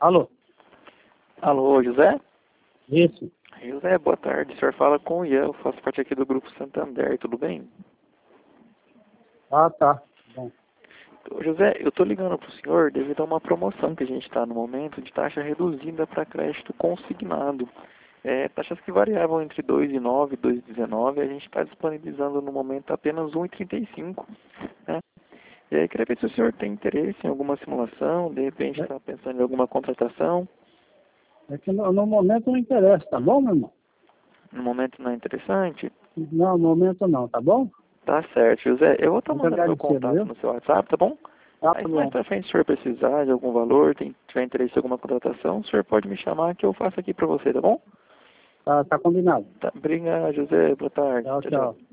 Alô? Alô, José? Isso. José, boa tarde. O senhor fala com o Ian, eu faço parte aqui do Grupo Santander, tudo bem? Ah, tá. Bom. Ô, José, eu estou ligando para o senhor devido a uma promoção que a gente está no momento de taxa reduzida para crédito consignado. Taxas que variavam entre 2,9 e 2,19, a gente está disponibilizando no momento apenas 1,35, né? E aí, queria ver se o senhor tem interesse em alguma simulação, de repente está pensando em alguma contratação. É que no momento não interessa, tá bom, meu irmão? No momento não é interessante? Não, no momento não, tá bom? Tá certo, José. Eu vou estar Muito mandando meu agradecido, contato viu? no seu WhatsApp, tá bom? Tá Aí, se mais bom. pra frente o senhor precisar de algum valor, tiver interesse em alguma contratação, o senhor pode me chamar que eu faço aqui pra você, tá bom? Tá combinado. Tá, obrigado, José. Boa tarde. Tchau, Tchau, tchau. tchau.